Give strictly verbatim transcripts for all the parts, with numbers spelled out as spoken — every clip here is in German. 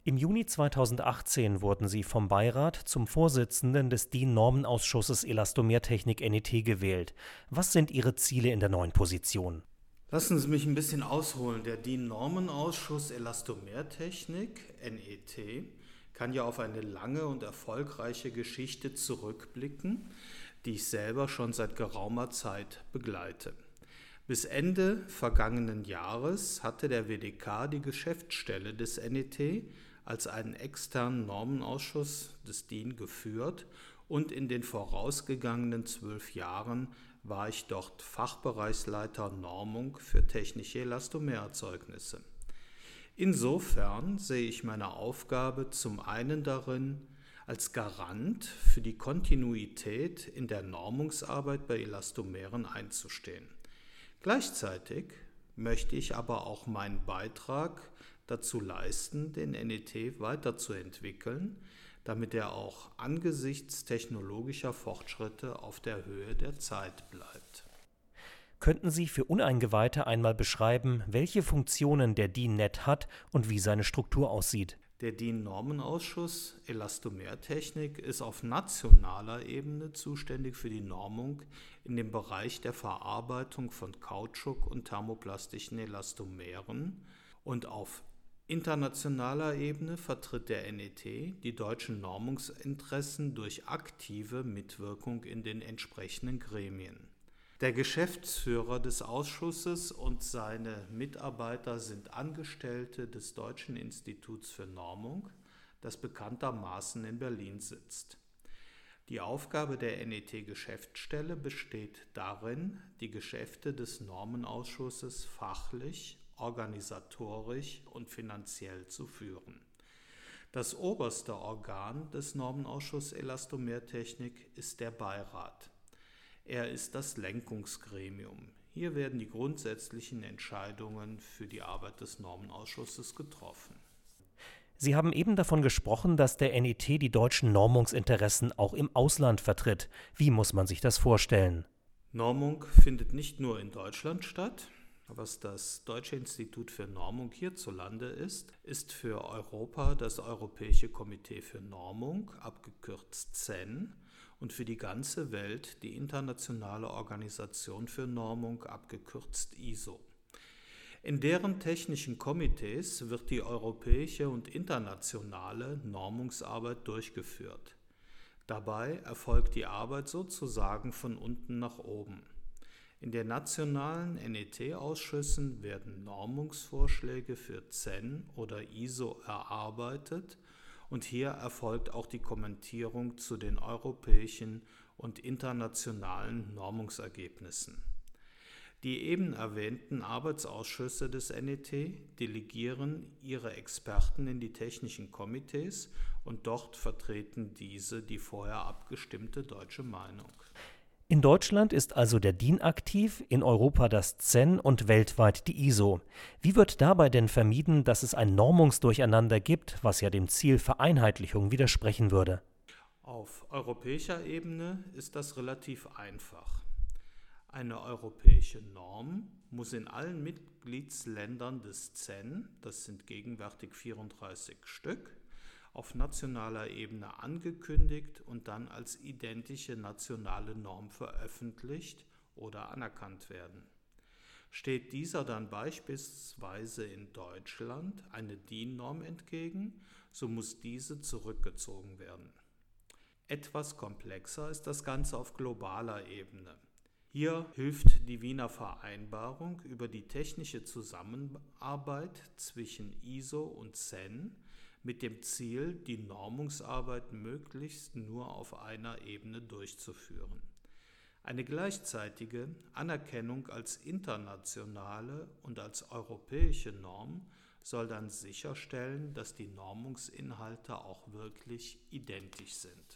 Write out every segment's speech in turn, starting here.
Im Juni zweitausendachtzehn wurden Sie vom Beirat zum Vorsitzenden des D I N-Normenausschusses Elastomertechnik N E T gewählt. Was sind Ihre Ziele in der neuen Position? Lassen Sie mich ein bisschen ausholen. Der D I N-Normenausschuss Elastomertechnik N E T kann ja auf eine lange und erfolgreiche Geschichte zurückblicken, die ich selber schon seit geraumer Zeit begleite. Bis Ende vergangenen Jahres hatte der W D K die Geschäftsstelle des N E T als einen externen Normenausschuss des D I N geführt und in den vorausgegangenen zwölf Jahren war ich dort Fachbereichsleiter Normung für technische Elastomererzeugnisse. Insofern sehe ich meine Aufgabe zum einen darin, als Garant für die Kontinuität in der Normungsarbeit bei Elastomeren einzustehen. Gleichzeitig möchte ich aber auch meinen Beitrag dazu leisten, den N E T weiterzuentwickeln, damit er auch angesichts technologischer Fortschritte auf der Höhe der Zeit bleibt. Könnten Sie für Uneingeweihte einmal beschreiben, welche Funktionen der D I N N E T hat und wie seine Struktur aussieht? Der D I N-Normenausschuss Elastomertechnik ist auf nationaler Ebene zuständig für die Normung in dem Bereich der Verarbeitung von Kautschuk und thermoplastischen Elastomeren und auf internationaler Ebene vertritt der N E T die deutschen Normungsinteressen durch aktive Mitwirkung in den entsprechenden Gremien. Der Geschäftsführer des Ausschusses und seine Mitarbeiter sind Angestellte des Deutschen Instituts für Normung, das bekanntermaßen in Berlin sitzt. Die Aufgabe der N E T-Geschäftsstelle besteht darin, die Geschäfte des Normenausschusses fachlich, organisatorisch und finanziell zu führen. Das oberste Organ des Normenausschusses Elastomertechnik ist der Beirat. Er ist das Lenkungsgremium. Hier werden die grundsätzlichen Entscheidungen für die Arbeit des Normenausschusses getroffen. Sie haben eben davon gesprochen, dass der N E T die deutschen Normungsinteressen auch im Ausland vertritt. Wie muss man sich das vorstellen? Normung findet nicht nur in Deutschland statt. Was das Deutsche Institut für Normung hierzulande ist, ist für Europa das Europäische Komitee für Normung, abgekürzt C E N, und für die ganze Welt die Internationale Organisation für Normung, abgekürzt I S O. In deren technischen Komitees wird die europäische und internationale Normungsarbeit durchgeführt. Dabei erfolgt die Arbeit sozusagen von unten nach oben. In den nationalen N E T-Ausschüssen werden Normungsvorschläge für C E N oder I S O erarbeitet und hier erfolgt auch die Kommentierung zu den europäischen und internationalen Normungsergebnissen. Die eben erwähnten Arbeitsausschüsse des N E T delegieren ihre Experten in die technischen Komitees und dort vertreten diese die vorher abgestimmte deutsche Meinung. In Deutschland ist also der D I N aktiv, in Europa das C E N und weltweit die I S O. Wie wird dabei denn vermieden, dass es ein Normungsdurcheinander gibt, was ja dem Ziel Vereinheitlichung widersprechen würde? Auf europäischer Ebene ist das relativ einfach. Eine europäische Norm muss in allen Mitgliedsländern des C E N, das sind gegenwärtig vierunddreißig Stück, auf nationaler Ebene angekündigt und dann als identische nationale Norm veröffentlicht oder anerkannt werden. Steht dieser dann beispielsweise in Deutschland eine D I N-Norm entgegen, so muss diese zurückgezogen werden. Etwas komplexer ist das Ganze auf globaler Ebene. Hier hilft die Wiener Vereinbarung über die technische Zusammenarbeit zwischen I S O und C E N mit dem Ziel, die Normungsarbeit möglichst nur auf einer Ebene durchzuführen. Eine gleichzeitige Anerkennung als internationale und als europäische Norm soll dann sicherstellen, dass die Normungsinhalte auch wirklich identisch sind.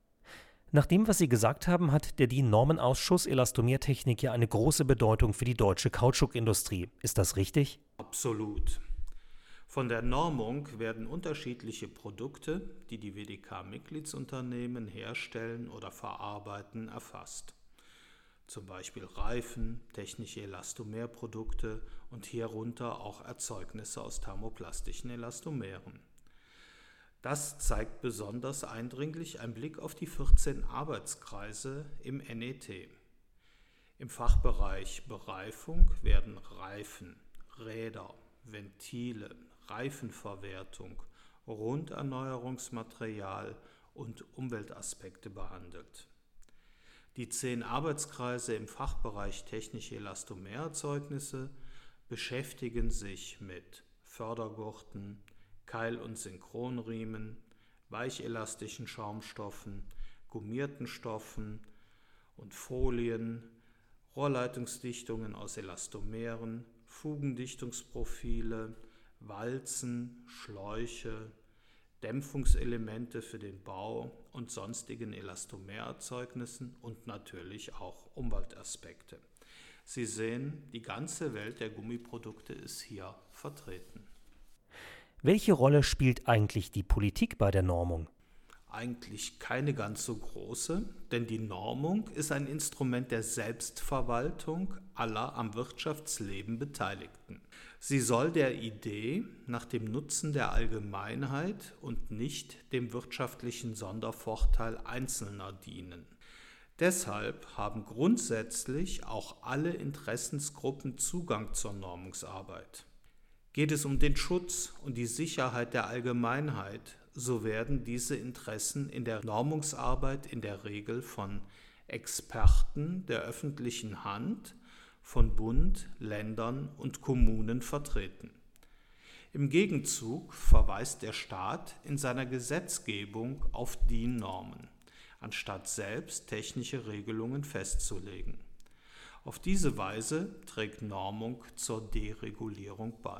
Nach dem, was Sie gesagt haben, hat der D I N-Normenausschuss Elastomertechnik ja eine große Bedeutung für die deutsche Kautschukindustrie. Ist das richtig? Absolut. Von der Normung werden unterschiedliche Produkte, die die W D K-Mitgliedsunternehmen herstellen oder verarbeiten, erfasst. Zum Beispiel Reifen, technische Elastomerprodukte und hierunter auch Erzeugnisse aus thermoplastischen Elastomeren. Das zeigt besonders eindringlich ein Blick auf die vierzehn Arbeitskreise im N E T. Im Fachbereich Bereifung werden Reifen, Räder, Ventile, Reifenverwertung, Runderneuerungsmaterial und Umweltaspekte behandelt. Die zehn Arbeitskreise im Fachbereich technische Elastomererzeugnisse beschäftigen sich mit Fördergurten, Keil- und Synchronriemen, weichelastischen Schaumstoffen, gummierten Stoffen und Folien, Rohrleitungsdichtungen aus Elastomeren, Fugendichtungsprofile, Walzen, Schläuche, Dämpfungselemente für den Bau und sonstigen Elastomererzeugnissen und natürlich auch Umweltaspekte. Sie sehen, die ganze Welt der Gummiprodukte ist hier vertreten. Welche Rolle spielt eigentlich die Politik bei der Normung? Eigentlich keine ganz so große, denn die Normung ist ein Instrument der Selbstverwaltung aller am Wirtschaftsleben Beteiligten. Sie soll der Idee nach dem Nutzen der Allgemeinheit und nicht dem wirtschaftlichen Sondervorteil Einzelner dienen. Deshalb haben grundsätzlich auch alle Interessensgruppen Zugang zur Normungsarbeit. Geht es um den Schutz und die Sicherheit der Allgemeinheit, so werden diese Interessen in der Normungsarbeit in der Regel von Experten der öffentlichen Hand, von Bund, Ländern und Kommunen vertreten. Im Gegenzug verweist der Staat in seiner Gesetzgebung auf D I N-Normen, anstatt selbst technische Regelungen festzulegen. Auf diese Weise trägt Normung zur Deregulierung bei.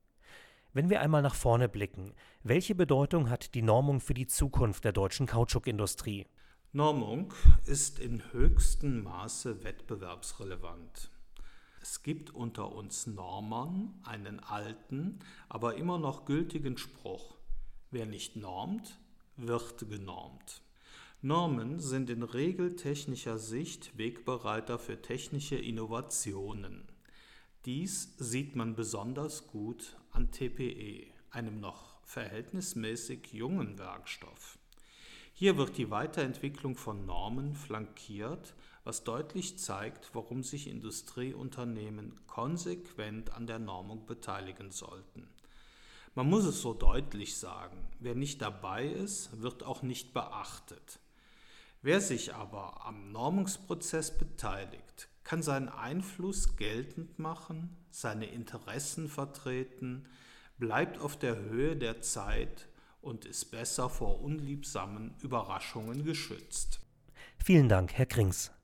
Wenn wir einmal nach vorne blicken, welche Bedeutung hat die Normung für die Zukunft der deutschen Kautschukindustrie? Normung ist in höchstem Maße wettbewerbsrelevant. Es gibt unter uns Normern einen alten, aber immer noch gültigen Spruch: Wer nicht normt, wird genormt. Normen sind in regeltechnischer Sicht Wegbereiter für technische Innovationen. Dies sieht man besonders gut an T P E, einem noch verhältnismäßig jungen Werkstoff. Hier wird die Weiterentwicklung von Normen flankiert, was deutlich zeigt, warum sich Industrieunternehmen konsequent an der Normung beteiligen sollten. Man muss es so deutlich sagen: Wer nicht dabei ist, wird auch nicht beachtet. Wer sich aber am Normungsprozess beteiligt, kann seinen Einfluss geltend machen, seine Interessen vertreten, bleibt auf der Höhe der Zeit und ist besser vor unliebsamen Überraschungen geschützt. Vielen Dank, Herr Krings.